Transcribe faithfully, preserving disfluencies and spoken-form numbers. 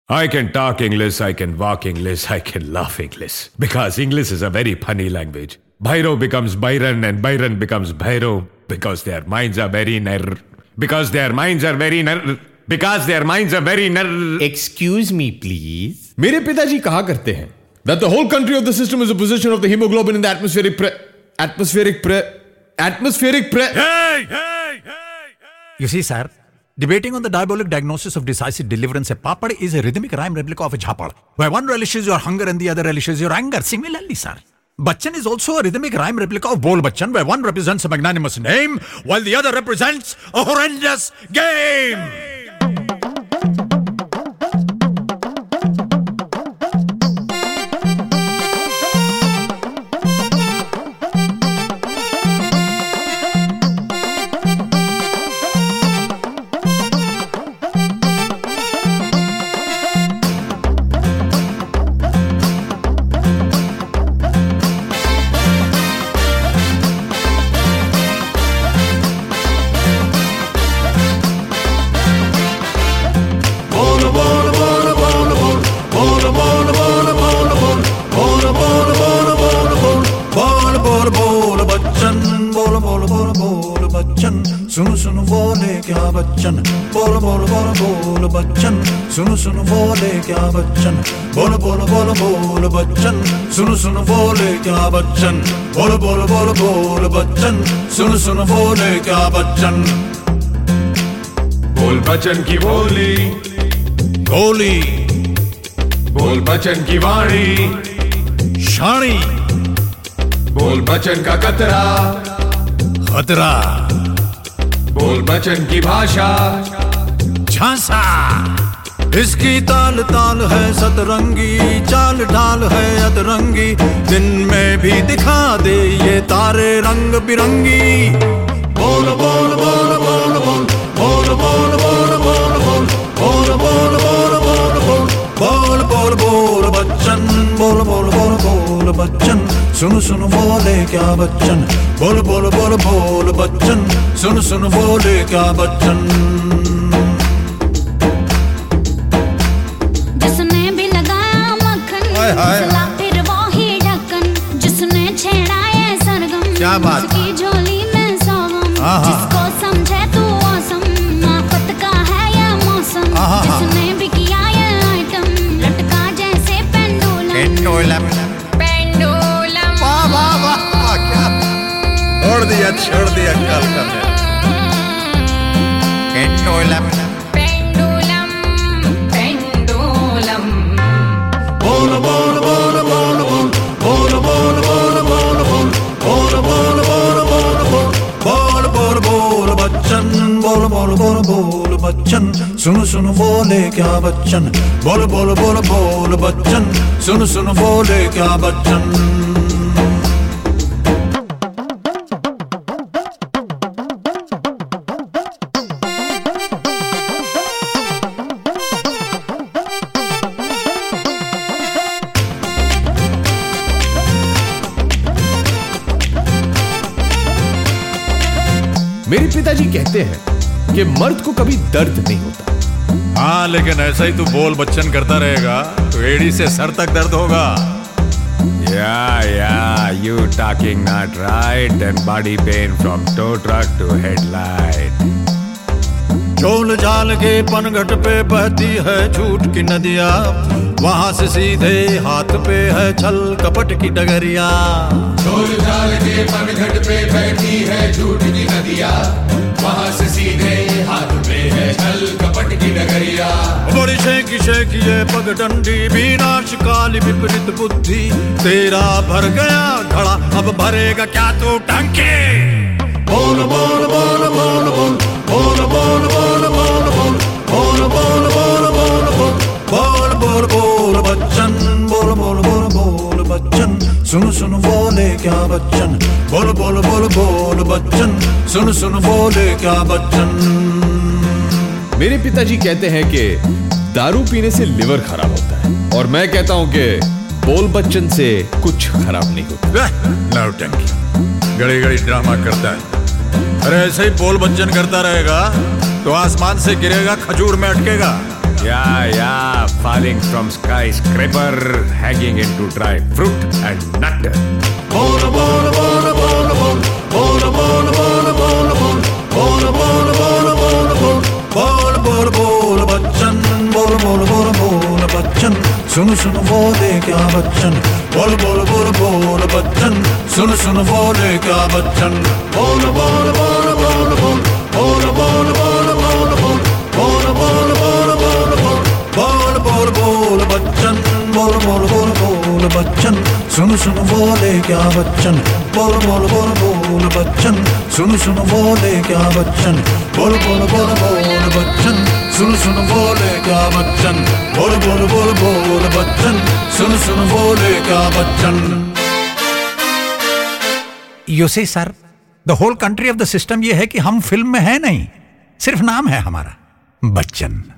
I can talk English, I can walk English, I can laugh English. Because English is a very funny language. Bhairo becomes Byron and Byron becomes Bhairo because their minds are very ner. Because their minds are very ner. Because their minds are very ner. Excuse me, please. मेरे पिताजी कहा करते हैं that the whole country of the system is a position of the hemoglobin in the atmospheric pre... atmospheric pre... atmospheric pre... Hey, hey, hey, hey. You see, sir, debating on the diabolic diagnosis of decisive deliverance, a papad is a rhythmic rhyme replica of a jhapad, where one relishes your hunger and the other relishes your anger. Similarly, sir, Bachchan is also a rhythmic rhyme replica of Bol Bachchan, where one represents a magnanimous name, while the other represents a horrendous game. सुनो सुनो बोले क्या बच्चन बोल बोल बोल बोल बच्चन सुनो सुनो बोले क्या बच्चन बोल बोल बोल बोल बच्चन सुनो सुनो बोले क्या बच्चन बोल बोल बोल बोल बच्चन सुनो सुनो बोले क्या बच्चन बोल बच्चन की बोली गोली बोल बच्चन की वाणी शाणी बोल बच्चन का कतरा खतरा बोल बच्चन की भाषा झांसा इसकी ताल ताल है सतरंगी चाल ढाल है अतरंगी दिन में भी दिखा दे ये तारे रंग बिरंगी बोल बोल बोल बोल बोल बोल बोल बोल बोल बोल बोल बोल बोल बोल बोल बोल बोल बच्चन बोल बोल बोल बोल बच्चन सुन सुन बोले क्या बच्चन बोल बोल बोल बोल बच्चन सुन सुन बोले क्या बच्चन जिसने भी लगाया मक्खन चला फिर वो ही ढक्कन जिसने छेड़ा ये सरगम क्या बात उसकी झोली में सौगम जिसको समझे तू औसम आफत का है ये मौसम जिसने भी किया ये आइटम लटका जैसे पेंडुलम पेंडुलम वाह वाह वाह क्या छोड़ दिया छोड़ दिया कल का पेंडुलम पेंडुलम पेंडुलम बोल बोल बोल बोल बोल बोल बोल बोल बोल बोल बोल बोल बोल बोल बोल बोल बच्चन बोल बोल बोल बोल बच्चन सुन सुन बोले क्या बच्चन बोल बोल बोल बोल बच्चन सुन सुन बोले क्या बच्चन मेरे पिताजी कहते हैं कि मर्द को कभी दर्द नहीं होता। हाँ लेकिन ऐसा ही तू बोल बच्चन करता रहेगा तो एड़ी से सर तक दर्द होगा। Yeah, yeah, you talking not right and body pain from tow truck to headlight. Chola जाल के पनघट पे बहती है झूठ की नदिया वहाँ से सीधे हाथ पे है छल कपट की डगरिया चोल जाल के पनघट पे बहती है झूठ की नदिया वहाँ से सीधे हाथ पे है छल कपट की डगरिया बड़ी शेखी शेखी ये पगडंडी विनाश काली विपरीत बुद्धि तेरा भर गया घड़ा अब भरेगा क्या तू टंकी बोल बोल बोल बोल बोल बोल बोल बोल बोल बोल बोल बोल बोल बोल बोल बोल बोल बच्चन बोल बोल बोल बोल बच्चन सुन सुन बोले क्या बच्चन बोल बोल बोल बोल बच्चन सुन सुन बोले क्या बच्चन मेरे पिताजी कहते हैं कि दारू पीने से लिवर खराब होता है और मैं कहता हूं कि बोल बच्चन से कुछ खराब नहीं होता। नौटंकी गड़ी गड़ी ड्रामा करता है। अरे ऐसे ही बोल बच्चन करता रहेगा तो आसमान से गिरेगा खजूर में अटकेगा। Yeah, yeah, falling from skyscraper, hanging into dry fruit and nut. Bol bol bol bol bol bol bol bol bol bol bol bol bol bol bol bol bol Bachchan बोल बोल बोल बोल बच्चन सुन सुन बोले क्या बच्चन बोल बोल बोल बोल बच्चन सुन सुन बोले क्या बच्चन बोल बोल बोल बोल बोल बोल बोल बोल बोल बोल बोल बोल बोल बोल बोल बोल बच्चन बोल बोल बोल बोल बच्चन सुन सुन बोले क्या बच्चन बोल बोल बोल बोल बच्चन सुन सुन बोले क्या बच्चन बोल बोल बोल बोल बच्चन सुन सुन बोले क्या बच्चन बोल बोल बोल बोल बच्चन सुन सुन बोले क्या Bachchan. You see, sir, the whole country of the system ये है कि हम फिल्म में है नहीं, सिर्फ नाम है हमारा बच्चन.